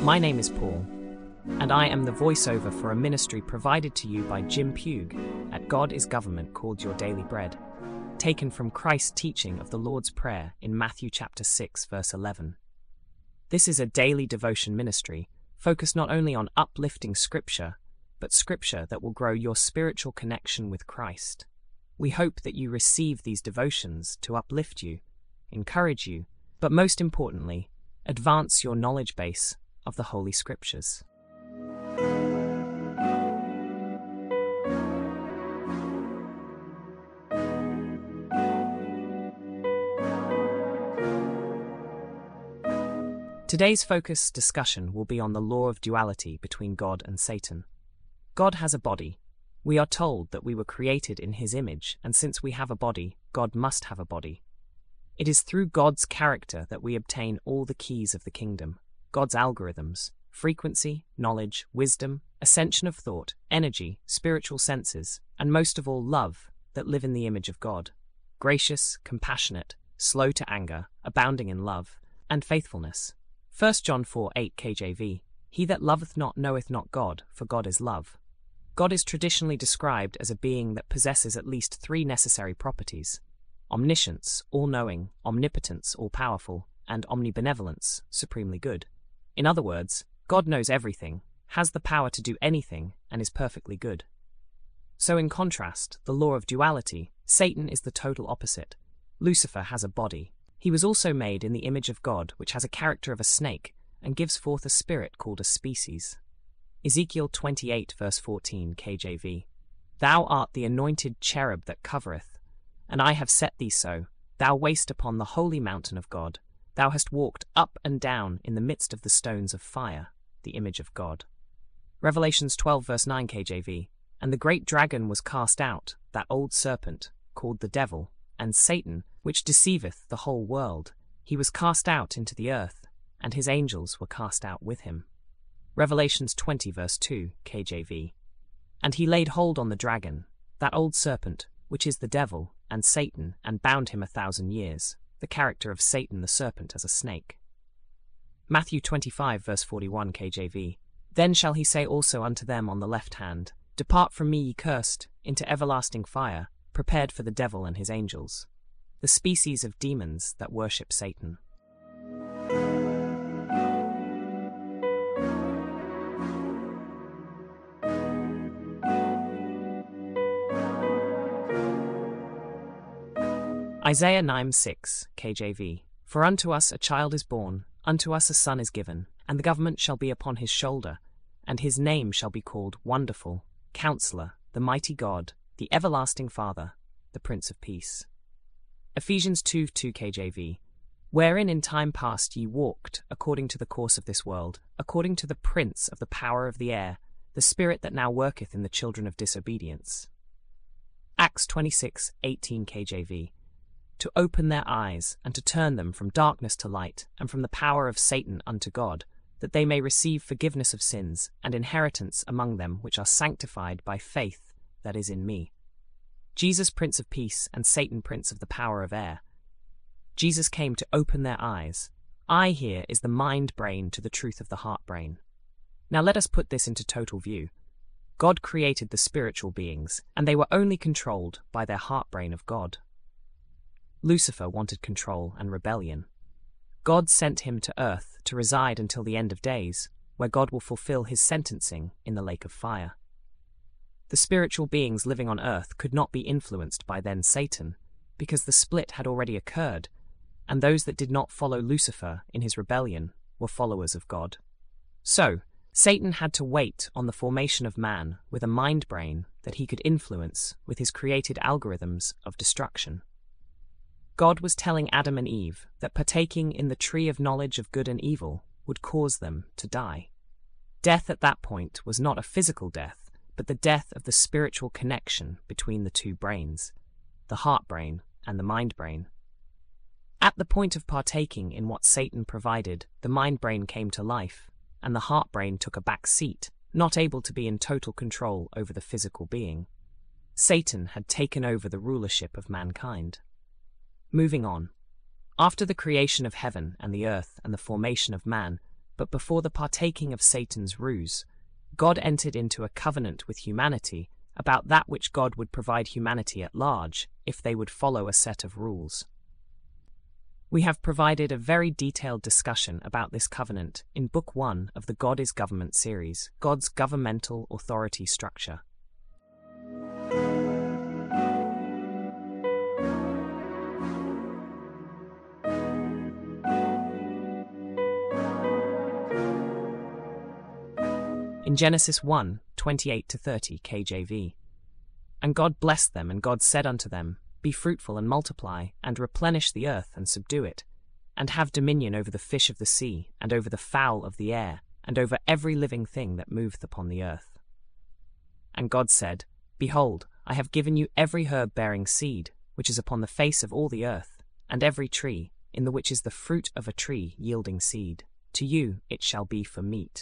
My name is Paul, and I am the voiceover for a ministry provided to you by Jim Pugh at God is Government called Your Daily Bread, taken from Christ's teaching of the Lord's Prayer in Matthew chapter 6, verse 11. This is a daily devotion ministry focused not only on uplifting Scripture, but Scripture that will grow your spiritual connection with Christ. We hope that you receive these devotions to uplift you, encourage you, but most importantly, advance your knowledge base of the Holy Scriptures. Today's focus discussion will be on the law of duality between God and Satan. God has a body. We are told that we were created in His image, and since we have a body, God must have a body. It is through God's character that we obtain all the keys of the kingdom, God's algorithms, frequency, knowledge, wisdom, ascension of thought, energy, spiritual senses, and most of all love, that live in the image of God. Gracious, compassionate, slow to anger, abounding in love, and faithfulness. 1 John 4:8 KJV, He that loveth not knoweth not God, for God is love. God is traditionally described as a being that possesses at least three necessary properties: omniscience, all-knowing, omnipotence, all-powerful, and omnibenevolence, supremely good. In other words, God knows everything, has the power to do anything, and is perfectly good. So in contrast, the law of duality, Satan is the total opposite. Lucifer has a body. He was also made in the image of God, which has a character of a snake, and gives forth a spirit called a species. Ezekiel 28 verse 14 KJV, Thou art the anointed cherub that covereth, and I have set thee so, thou wast upon the holy mountain of God. Thou hast walked up and down in the midst of the stones of fire, the image of God. Revelations 12 verse 9 KJV, And the great dragon was cast out, that old serpent, called the devil, and Satan, which deceiveth the whole world. He was cast out into the earth, and his angels were cast out with him. Revelations 20 verse 2 KJV, And he laid hold on the dragon, that old serpent, which is the devil, and Satan, and bound him 1,000 years, the character of Satan the serpent as a snake. Matthew 25 verse 41 KJV, Then shall he say also unto them on the left hand, Depart from me, ye cursed, into everlasting fire, prepared for the devil and his angels, the species of demons that worship Satan. Isaiah 9:6 KJV, For unto us a child is born, unto us a son is given, and the government shall be upon his shoulder, and his name shall be called Wonderful, Counselor, the Mighty God, the Everlasting Father, the Prince of Peace. Ephesians 2:2 KJV, Wherein in time past ye walked, according to the course of this world, according to the prince of the power of the air, the spirit that now worketh in the children of disobedience. Acts 26:18 KJV, To open their eyes, and to turn them from darkness to light, and from the power of Satan unto God, that they may receive forgiveness of sins, and inheritance among them which are sanctified by faith that is in me. Jesus Prince of Peace, and Satan Prince of the power of air. Jesus came to open their eyes. Eye here is the mind-brain to the truth of the heart-brain. Now let us put this into total view. God created the spiritual beings, and they were only controlled by their heart-brain of God. Lucifer wanted control and rebellion. God sent him to earth to reside until the end of days, where God will fulfill his sentencing in the lake of fire. The spiritual beings living on earth could not be influenced by then Satan, because the split had already occurred, and those that did not follow Lucifer in his rebellion were followers of God. So, Satan had to wait on the formation of man with a mind-brain that he could influence with his created algorithms of destruction. God was telling Adam and Eve that partaking in the tree of knowledge of good and evil would cause them to die. Death at that point was not a physical death, but the death of the spiritual connection between the two brains, the heart-brain and the mind-brain. At the point of partaking in what Satan provided, the mind-brain came to life, and the heart-brain took a back seat, not able to be in total control over the physical being. Satan had taken over the rulership of mankind. Moving on. After the creation of heaven and the earth and the formation of man, but before the partaking of Satan's ruse, God entered into a covenant with humanity about that which God would provide humanity at large if they would follow a set of rules. We have provided a very detailed discussion about this covenant in Book 1 of the God is Government series, God's Governmental Authority Structure. In Genesis 1, 28-30 KJV. And God blessed them, and God said unto them, Be fruitful and multiply, and replenish the earth and subdue it, and have dominion over the fish of the sea, and over the fowl of the air, and over every living thing that moveth upon the earth. And God said, Behold, I have given you every herb bearing seed, which is upon the face of all the earth, and every tree, in the which is the fruit of a tree yielding seed. To you it shall be for meat.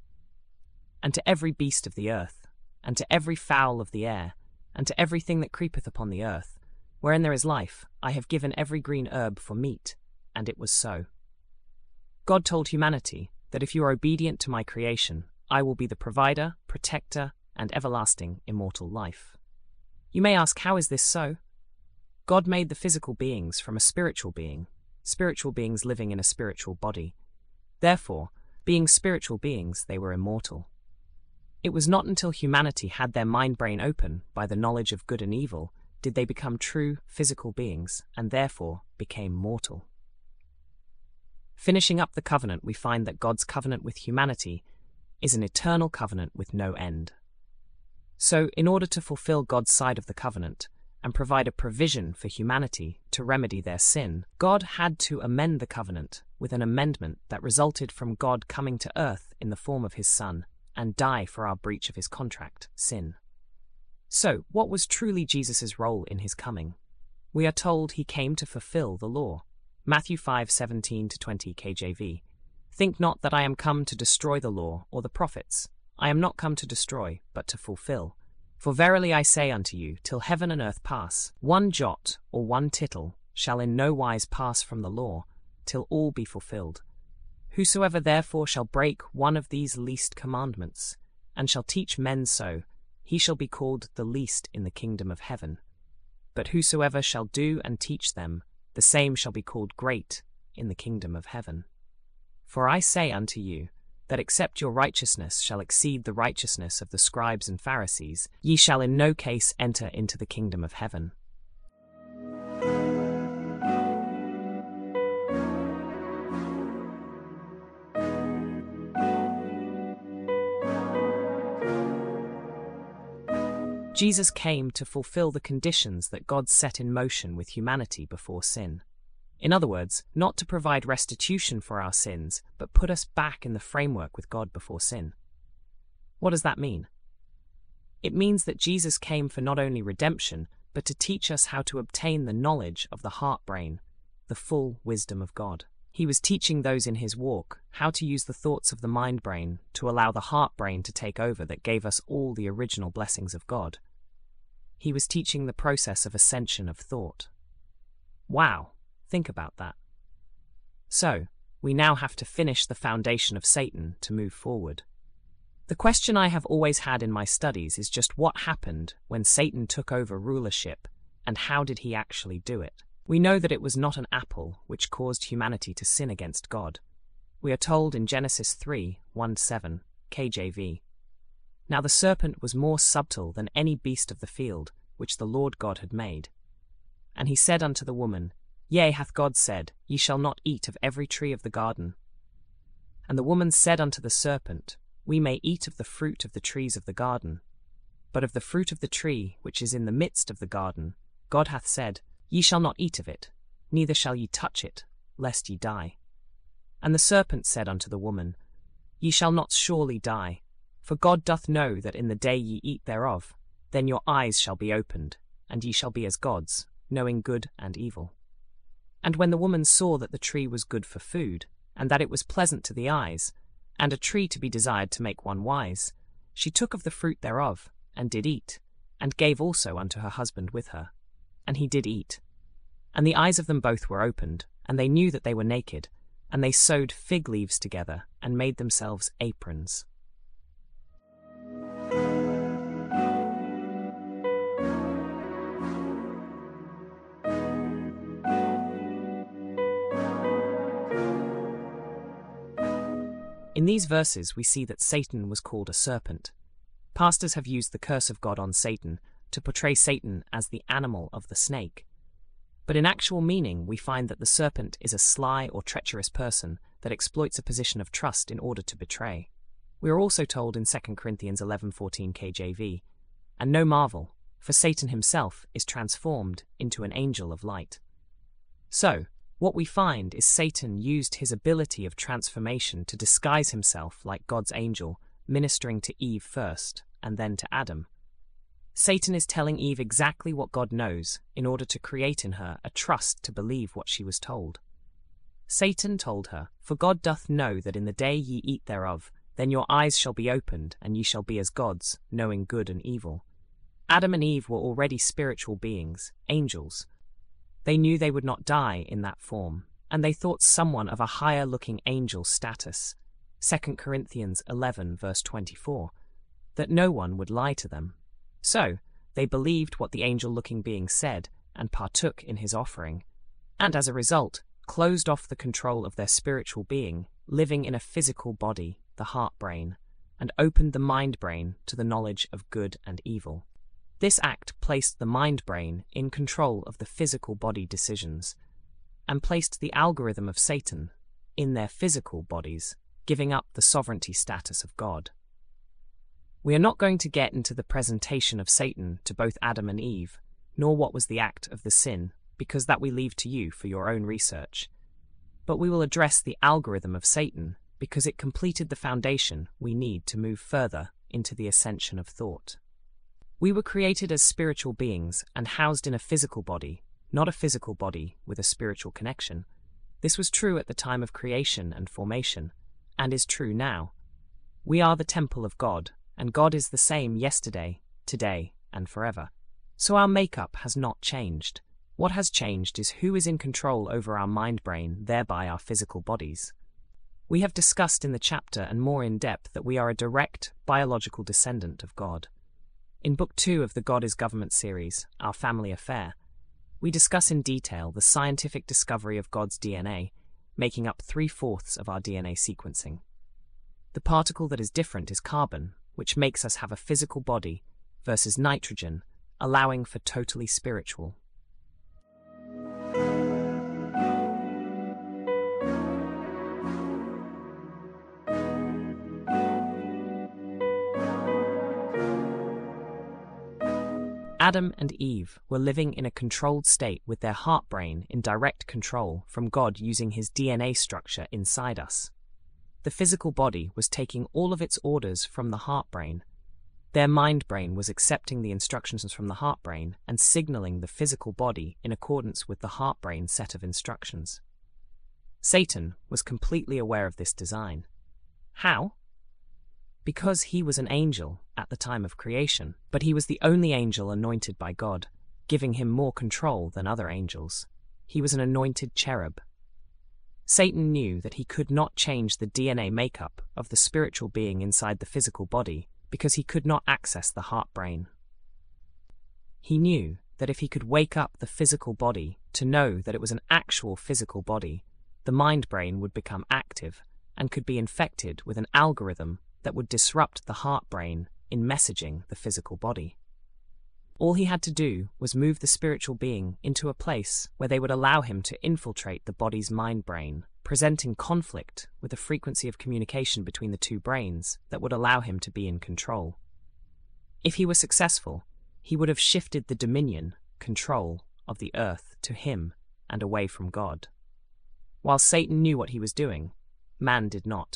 And to every beast of the earth, and to every fowl of the air, and to everything that creepeth upon the earth, wherein there is life, I have given every green herb for meat. And it was so. God told humanity that if you are obedient to my creation, I will be the provider, protector, and everlasting immortal life. You may ask, how is this so? God made the physical beings from a spiritual beings living in a spiritual body. Therefore, being spiritual beings, they were immortal. It was not until humanity had their mind-brain open by the knowledge of good and evil did they become true physical beings, and therefore became mortal. Finishing up the covenant, we find that God's covenant with humanity is an eternal covenant with no end. So, in order to fulfill God's side of the covenant and provide a provision for humanity to remedy their sin, God had to amend the covenant with an amendment that resulted from God coming to earth in the form of his Son and die for our breach of his contract, sin. So, what was truly Jesus' role in his coming? We are told he came to fulfill the law. Matthew 5:17-20 KJV. Think not that I am come to destroy the law or the prophets. I am not come to destroy, but to fulfill. For verily I say unto you, till heaven and earth pass, one jot or one tittle shall in no wise pass from the law, till all be fulfilled. Whosoever therefore shall break one of these least commandments, and shall teach men so, he shall be called the least in the kingdom of heaven. But whosoever shall do and teach them, the same shall be called great in the kingdom of heaven. For I say unto you, that except your righteousness shall exceed the righteousness of the scribes and Pharisees, ye shall in no case enter into the kingdom of heaven. Jesus came to fulfill the conditions that God set in motion with humanity before sin. In other words, not to provide restitution for our sins, but put us back in the framework with God before sin. What does that mean? It means that Jesus came for not only redemption, but to teach us how to obtain the knowledge of the heart-brain, the full wisdom of God. He was teaching those in his walk how to use the thoughts of the mind-brain to allow the heart-brain to take over that gave us all the original blessings of God. He was teaching the process of ascension of thought. Wow, think about that. So, we now have to finish the foundation of Satan to move forward. The question I have always had in my studies is just what happened when Satan took over rulership, and how did he actually do it? We know that it was not an apple which caused humanity to sin against God. We are told in Genesis 3:1-7 KJV. Now the serpent was more subtle than any beast of the field, which the Lord God had made. And he said unto the woman, Yea, hath God said, Ye shall not eat of every tree of the garden. And the woman said unto the serpent, We may eat of the fruit of the trees of the garden. But of the fruit of the tree which is in the midst of the garden, God hath said, Ye shall not eat of it, neither shall ye touch it, lest ye die. And the serpent said unto the woman, Ye shall not surely die, for God doth know that in the day ye eat thereof, then your eyes shall be opened, and ye shall be as gods, knowing good and evil. And when the woman saw that the tree was good for food, and that it was pleasant to the eyes, and a tree to be desired to make one wise, she took of the fruit thereof, and did eat, and gave also unto her husband with her. And he did eat. And the eyes of them both were opened, and they knew that they were naked, and they sewed fig leaves together and made themselves aprons. In these verses, we see that Satan was called a serpent. Pastors have used the curse of God on Satan to portray Satan as the animal of the snake. But in actual meaning, we find that the serpent is a sly or treacherous person that exploits a position of trust in order to betray. We are also told in 2 Corinthians 11:14 KJV, "And no marvel, for Satan himself is transformed into an angel of light." So, what we find is Satan used his ability of transformation to disguise himself like God's angel, ministering to Eve first and then to Adam. Satan is telling Eve exactly what God knows in order to create in her a trust to believe what she was told. Satan told her, "For God doth know that in the day ye eat thereof, then your eyes shall be opened, and ye shall be as gods, knowing good and evil." Adam and Eve were already spiritual beings, angels. They knew they would not die in that form, and they thought someone of a higher-looking angel status, 2 Corinthians 11 verse 24, that no one would lie to them. So, they believed what the angel-looking being said and partook in his offering, and as a result, closed off the control of their spiritual being, living in a physical body, the heart-brain, and opened the mind-brain to the knowledge of good and evil. This act placed the mind-brain in control of the physical body decisions, and placed the algorithm of Satan in their physical bodies, giving up the sovereignty status of God. We are not going to get into the presentation of Satan to both Adam and Eve, nor what was the act of the sin, because that we leave to you for your own research. But we will address the algorithm of Satan, because it completed the foundation we need to move further into the ascension of thought. We were created as spiritual beings and housed in a physical body, not a physical body with a spiritual connection. This was true at the time of creation and formation, and is true now. We are the temple of God, and God is the same yesterday, today, and forever. So our makeup has not changed. What has changed is who is in control over our mind-brain, thereby our physical bodies. We have discussed in the chapter and more in depth that we are a direct, biological descendant of God. In Book 2 of the God is Government series, Our Family Affair, we discuss in detail the scientific discovery of God's DNA, making up 3/4 of our DNA sequencing. The particle that is different is carbon, which makes us have a physical body, versus nitrogen, allowing for totally spiritual. Adam and Eve were living in a controlled state with their heart-brain in direct control from God using his DNA structure inside us. The physical body was taking all of its orders from the heart-brain. Their mind-brain was accepting the instructions from the heart-brain and signaling the physical body in accordance with the heart-brain set of instructions. Satan was completely aware of this design. How? Because he was an angel at the time of creation, but he was the only angel anointed by God, giving him more control than other angels. He was an anointed cherub. Satan knew that he could not change the DNA makeup of the spiritual being inside the physical body because he could not access the heart-brain. He knew that if he could wake up the physical body to know that it was an actual physical body, the mind-brain would become active and could be infected with an algorithm that would disrupt the heart-brain in messaging the physical body. All he had to do was move the spiritual being into a place where they would allow him to infiltrate the body's mind-brain, presenting conflict with a frequency of communication between the two brains that would allow him to be in control. If he were successful, he would have shifted the dominion, control, of the earth to him and away from God. While Satan knew what he was doing, man did not.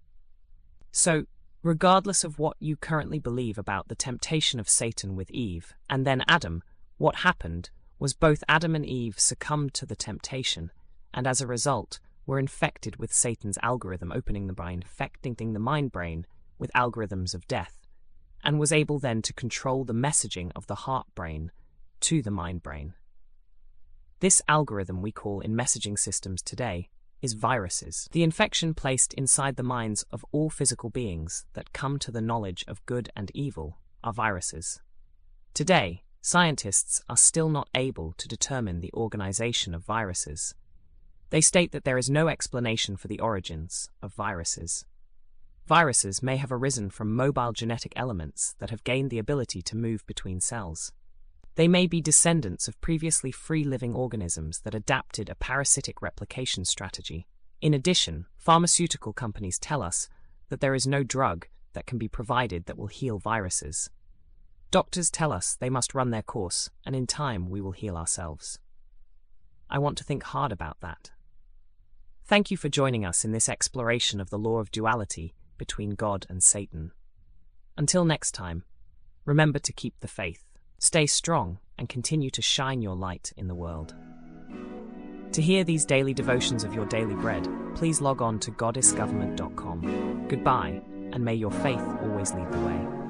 So, regardless of what you currently believe about the temptation of Satan with Eve and then Adam, what happened was both Adam and Eve succumbed to the temptation, and as a result were infected with Satan's algorithm, opening the brain, infecting the mind-brain with algorithms of death, and was able then to control the messaging of the heart-brain to the mind-brain. This algorithm we call in messaging systems today is viruses, the infection placed inside the minds of all physical beings that come to the knowledge of good and evil are viruses. Today, scientists are still not able to determine the organization of viruses. They state that there is no explanation for the origins of viruses. Viruses may have arisen from mobile genetic elements that have gained the ability to move between cells. They may be descendants of previously free-living organisms that adapted a parasitic replication strategy. In addition, pharmaceutical companies tell us that there is no drug that can be provided that will heal viruses. Doctors tell us they must run their course, and in time we will heal ourselves. I want to think hard about that. Thank you for joining us in this exploration of the law of duality between God and Satan. Until next time, remember to keep the faith, stay strong, and continue to shine your light in the world. To hear these daily devotions of your daily bread, please log on to goddessgovernment.com. Goodbye, and may your faith always lead the way.